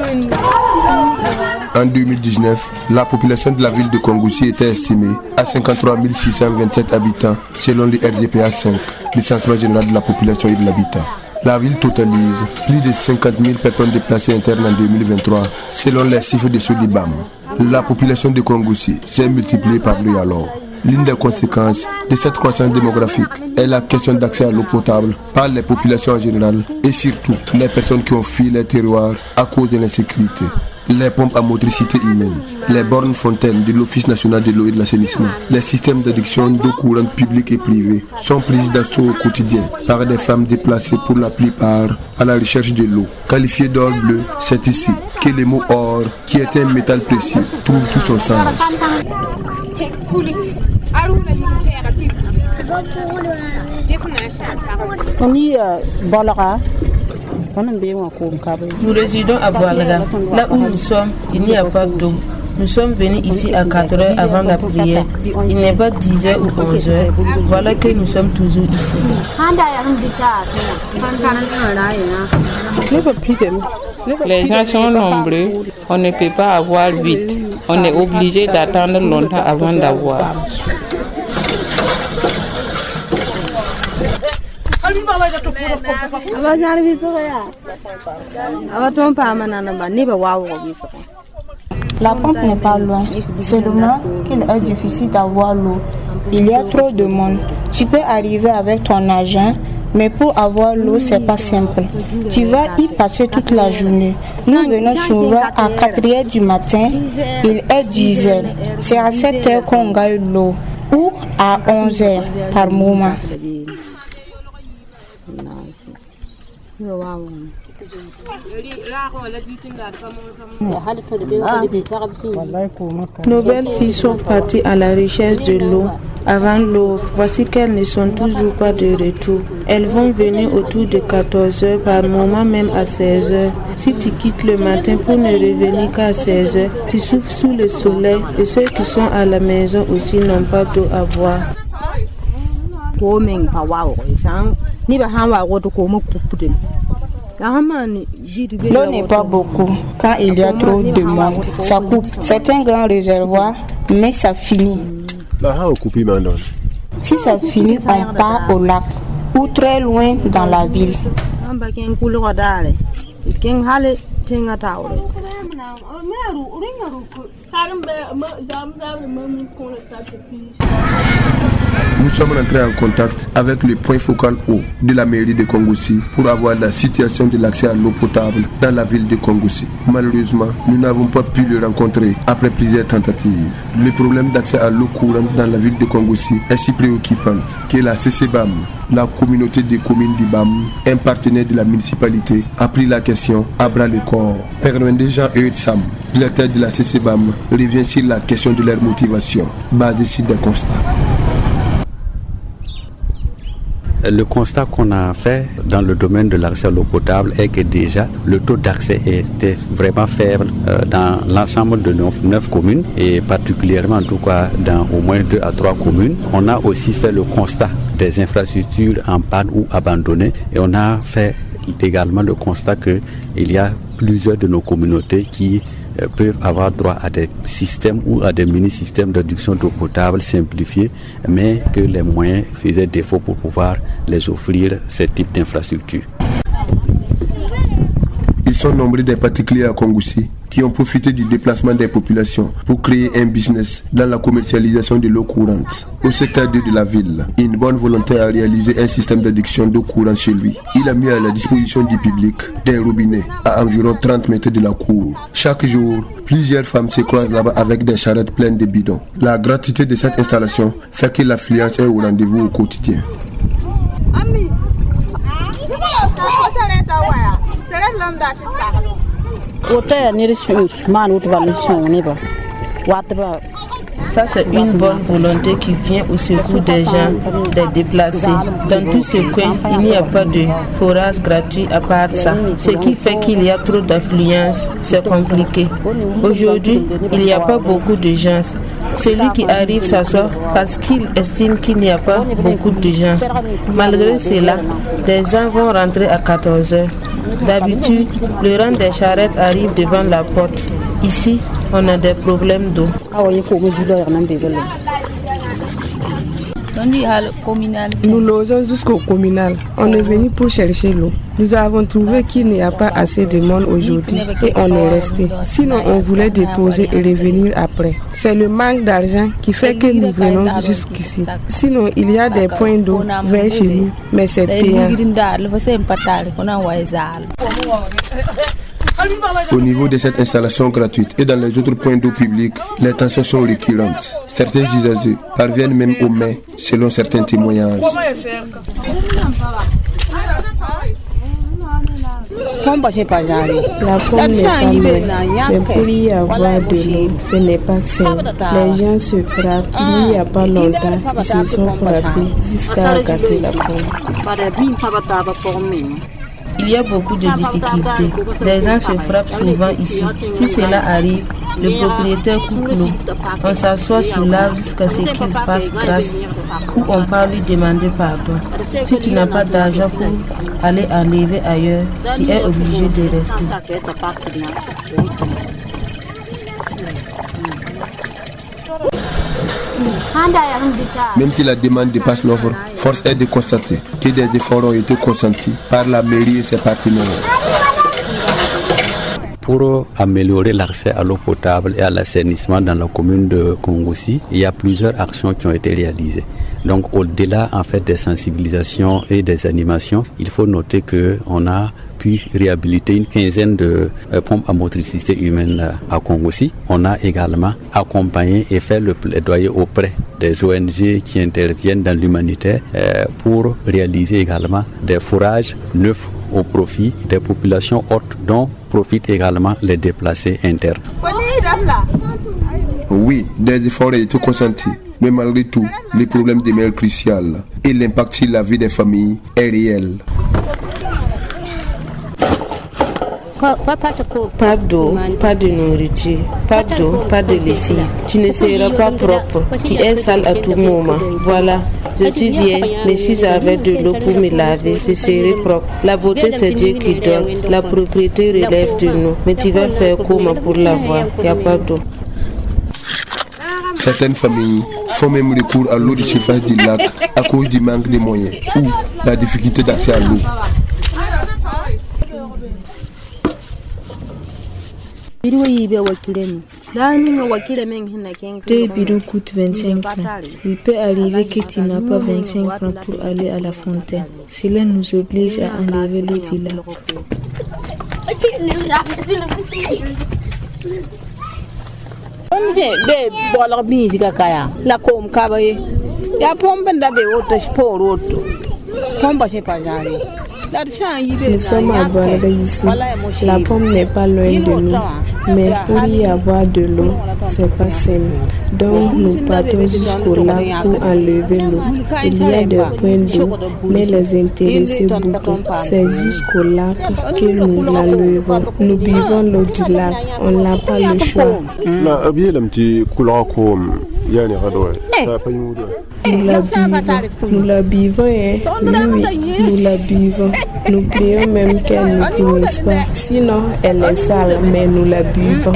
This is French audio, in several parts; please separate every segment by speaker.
Speaker 1: En 2019, la population de la ville de Kongoussi était estimée à 53 627 habitants selon le RDPA 5, le Recensement général de la population et de l'habitat. La ville totalise plus de 50 000 personnes déplacées internes en 2023 selon les chiffres de Soulibam. La population de Kongoussi s'est multipliée par 2 alors. L'une des conséquences de cette croissance démographique est la question d'accès à l'eau potable par les populations en général et surtout les personnes qui ont fui les terroirs à cause de l'insécurité. Les pompes à motricité humaine, les bornes fontaines de l'Office national de l'eau et de l'assainissement, les systèmes d'adduction d'eau courante publique et privée sont prises d'assaut au quotidien par des femmes déplacées pour la plupart à la recherche de l'eau. Qualifié d'or bleu, c'est ici que le mot or, qui est un métal précieux, trouve tout son sens.
Speaker 2: Nous résidons à Boalaga. Là où nous sommes, il n'y a pas d'eau. Nous sommes venus ici à 4 heures avant la prière. Il n'est pas 10 heures ou 11 heures. Voilà que nous sommes toujours ici.
Speaker 3: Les gens sont nombreux. On ne peut pas avoir vite. On est obligé d'attendre longtemps avant d'avoir.
Speaker 4: La pompe n'est pas loin, seulement qu'il est difficile d'avoir l'eau. Il y a trop de monde. Tu peux arriver avec ton argent, mais pour avoir l'eau, c'est pas simple. Tu vas y passer toute la journée. Nous venons souvent à 4h du matin, il est 10h. C'est à 7h qu'on gagne l'eau, ou à 11h par moment.
Speaker 2: Nos belles filles sont parties à la recherche de l'eau. Avant l'eau, voici qu'elles ne sont toujours pas de retour. Elles vont venir autour de 14 heures, par moment même à 16 heures. Si tu quittes le matin pour ne revenir qu'à 16 heures, tu souffres sous le soleil et ceux qui sont à la maison aussi n'ont pas d'eau à boire.
Speaker 4: L'eau n'est pas beaucoup. Quand il y a trop de monde, ça coupe. C'est un grand réservoir, mais ça finit. Si ça finit, on part au lac ou très loin dans la ville.
Speaker 1: Nous sommes entrés en contact avec le point focal eau de la mairie de Kongoussi pour avoir la situation de l'accès à l'eau potable dans la ville de Kongoussi. Malheureusement, nous n'avons pas pu le rencontrer après plusieurs tentatives. Le problème d'accès à l'eau courante dans la ville de Kongoussi est si préoccupant que la CCBAM, la communauté des communes du BAM, un partenaire de la municipalité, a pris la question à bras le corps. Pernwende Jean Sam, directeur de la CCBAM, revient sur la question de leur motivation, basée sur des constats.
Speaker 5: Le constat qu'on a fait dans le domaine de l'accès à l'eau potable est que déjà le taux d'accès était vraiment faible dans l'ensemble de nos 9 communes et particulièrement en tout cas dans au moins 2 à 3 communes. On a aussi fait le constat des infrastructures en panne ou abandonnées et on a fait également le constat qu'il y a plusieurs de nos communautés qui peuvent avoir droit à des systèmes ou à des mini-systèmes d'adduction d'eau potable simplifiés, mais que les moyens faisaient défaut pour pouvoir les offrir ce type d'infrastructure.
Speaker 1: Ils sont nombreux des particuliers à Kongoussi qui ont profité du déplacement des populations pour créer un business dans la commercialisation de l'eau courante. Au secteur 2 de la ville, une bonne volonté a réalisé un système d'adduction d'eau courante chez lui. Il a mis à la disposition du public des robinets à environ 30 mètres de la cour. Chaque jour, plusieurs femmes se croisent là-bas avec des charrettes pleines de bidons. La gratuité de cette installation fait que l'affluence est au rendez-vous au quotidien.
Speaker 2: Ça, c'est une bonne volonté qui vient au secours des gens, des déplacés. Dans tous ces coins, il n'y a pas de forage gratuit à part ça. Ce qui fait qu'il y a trop d'affluence, c'est compliqué. Aujourd'hui, il n'y a pas beaucoup de gens. Celui qui arrive s'assoit parce qu'il estime qu'il n'y a pas beaucoup de gens. Malgré cela, des gens vont rentrer à 14 heures. D'habitude, le rang des charrettes arrive devant la porte. Ici, on a des problèmes d'eau.
Speaker 6: Nous logeons jusqu'au communal. On est venu pour chercher l'eau. Nous avons trouvé qu'il n'y a pas assez de monde aujourd'hui et on est resté. Sinon, on voulait déposer et revenir après. C'est le manque d'argent qui fait que nous venons jusqu'ici. Sinon, il y a des points d'eau vers chez nous, mais c'est payant.
Speaker 1: Au niveau de cette installation gratuite et dans les autres points d'eau publics, les tensions sont récurrentes. Certains usagers parviennent même aux mains selon certains témoignages.
Speaker 6: La pompe n'est pas loin, mais pour y avoir de l'eau, ce n'est pas simple. Les gens se frappent. Il n'y a pas longtemps, ils se sont frappés jusqu'à gâter la pompe.
Speaker 2: Il y a beaucoup de difficultés. Les gens se frappent souvent ici. Si cela arrive, le propriétaire coupe l'eau. On s'assoit sous l'arbre jusqu'à ce qu'il fasse grâce ou on part lui demander pardon. Si tu n'as pas d'argent pour aller enlever ailleurs, tu es obligé de rester.
Speaker 1: Même si la demande dépasse l'offre, force est de constater que des efforts ont été consentis par la mairie et ses partenaires.
Speaker 5: Pour améliorer l'accès à l'eau potable et à l'assainissement dans la commune de Kongoussi, il y a plusieurs actions qui ont été réalisées. Donc au-delà en fait des sensibilisations et des animations, il faut noter qu'on a pu réhabiliter une quinzaine de pompes à motricité humaine à Kongoussi. On a également accompagné et fait le plaidoyer auprès des ONG qui interviennent dans l'humanitaire pour réaliser également des fourrages neufs au profit des populations hautes dont profitent également les déplacés internes.
Speaker 1: Oui, des efforts ont été consentis, mais malgré tout, les problèmes demeurent cruciaux et l'impact sur la vie des familles est réel.
Speaker 2: Pas d'eau, pas de nourriture, pas d'eau, pas de lessive. Tu ne seras pas propre, tu es sale à tout moment. Voilà, je suis vieille, mais si j'avais de l'eau pour me laver, je serais propre. La beauté c'est Dieu qui donne, la propriété relève de nous. Mais tu vas faire comment pour l'avoir? Il n'y a pas d'eau.
Speaker 1: Certaines familles font même recours à l'eau de surface du lac à cause du manque de moyens ou la difficulté d'accès à l'eau.
Speaker 7: Deux bidons coûtent 25 francs. Il peut arriver que tu n'as pas 25 francs pour aller à la fontaine. Cela nous oblige à enlever l'eau du lac.
Speaker 6: Nous sommes à Boaga ici. La pompe n'est pas loin de nous. Mais pour y avoir de l'eau, c'est pas simple. Donc nous partons jusqu'au lac pour enlever l'eau. Il y a des points d'eau, mais les intéressés beaucoup. C'est jusqu'au lac que nous l'enlevons. Nous buvons l'eau du lac. On n'a pas le choix. Nous la buvons, hein? Oui, nous la buvons. Nous prions même qu'elle ne finisse pas. Sinon, elle est sale, mais nous la buvons.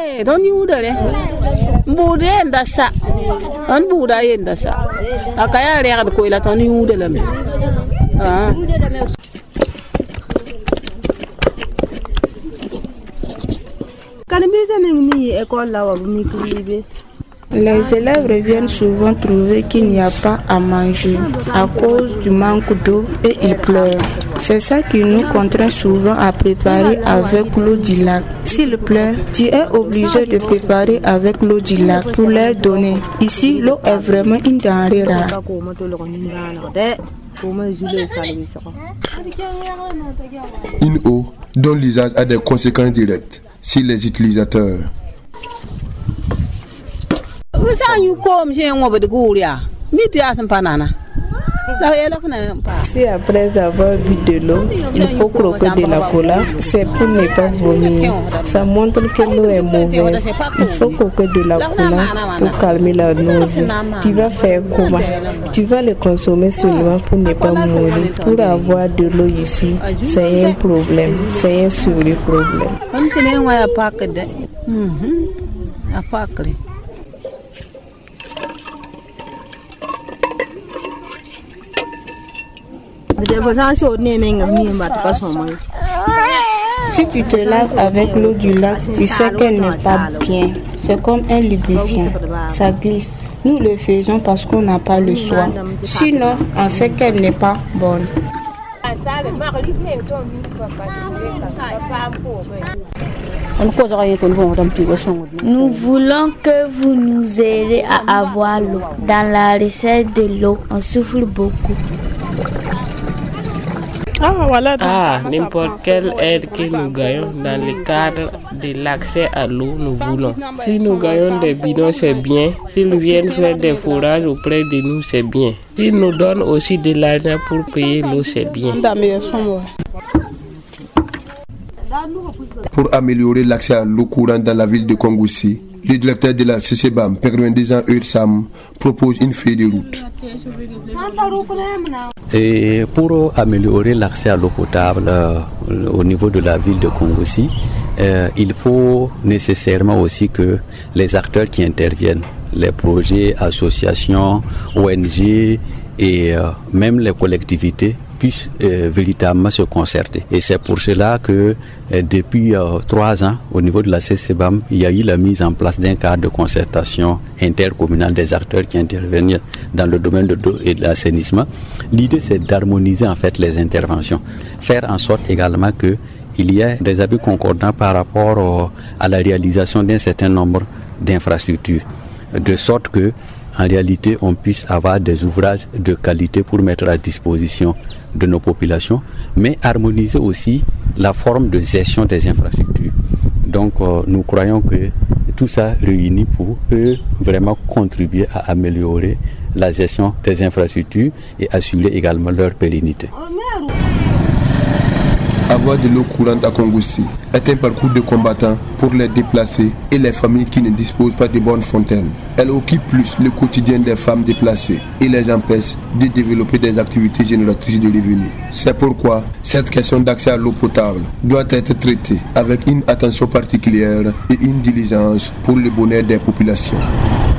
Speaker 4: Les élèves reviennent souvent trouver qu'il n'y a pas à manger à cause du manque d'eau et ils pleurent. C'est ça qui nous contraint souvent à préparer avec l'eau du lac. S'il pleut, tu es obligé de préparer avec l'eau du lac pour leur donner. Ici, l'eau est vraiment une denrée rare.
Speaker 1: Une eau dont l'usage a des conséquences directes sur les utilisateurs.
Speaker 6: Si après avoir bu de l'eau, il faut croquer de la cola, c'est pour ne pas vomir. Ça montre que l'eau est mauvaise. Il faut croquer de la cola pour calmer la nausée. Tu vas faire comment? Tu vas le consommer seulement pour ne pas mourir. Pour avoir de l'eau ici, c'est un problème. C'est un sérieux problème.
Speaker 4: Si tu te laves avec l'eau du lac, tu sais qu'elle n'est pas bien. C'est comme un lubrifiant, ça glisse. Nous le faisons parce qu'on n'a pas le choix. Sinon, on sait qu'elle n'est pas bonne.
Speaker 8: Nous voulons que vous nous aidiez à avoir l'eau. Dans la recette de l'eau, on souffre beaucoup.
Speaker 3: N'importe quelle aide que nous gagnons dans le cadre de l'accès à l'eau, nous voulons. Si nous gagnons des bidons, c'est bien. S'ils viennent faire des fourrages auprès de nous, c'est bien. S'ils nous donnent aussi de l'argent pour payer l'eau, c'est bien.
Speaker 1: Pour améliorer l'accès à l'eau courante dans la ville de Kongoussi, le directeur de la CCBAM, Permandisan Ursam, propose une feuille de route.
Speaker 5: Et pour améliorer l'accès à l'eau potable au niveau de la ville de Kongoussi, il faut nécessairement aussi que les acteurs qui interviennent, les projets, associations, ONG et même les collectivités puissent véritablement se concerter. Et c'est pour cela que depuis 3 ans, au niveau de la CCBAM, il y a eu la mise en place d'un cadre de concertation intercommunal des acteurs qui interviennent dans le domaine de l'eau et de l'assainissement. L'idée, c'est d'harmoniser en fait les interventions, faire en sorte également que il y a des avis concordants par rapport à la réalisation d'un certain nombre d'infrastructures, de sorte que en réalité, on puisse avoir des ouvrages de qualité pour mettre à disposition de nos populations, mais harmoniser aussi la forme de gestion des infrastructures. Donc, nous croyons que tout ça réuni peut vraiment contribuer à améliorer la gestion des infrastructures et assurer également leur pérennité.
Speaker 1: Avoir de l'eau courante à Kongoussi est un parcours de combattants pour les déplacés et les familles qui ne disposent pas de bonnes fontaines. Elle occupe plus le quotidien des femmes déplacées et les empêche de développer des activités génératrices de revenus. C'est pourquoi cette question d'accès à l'eau potable doit être traitée avec une attention particulière et une diligence pour le bonheur des populations.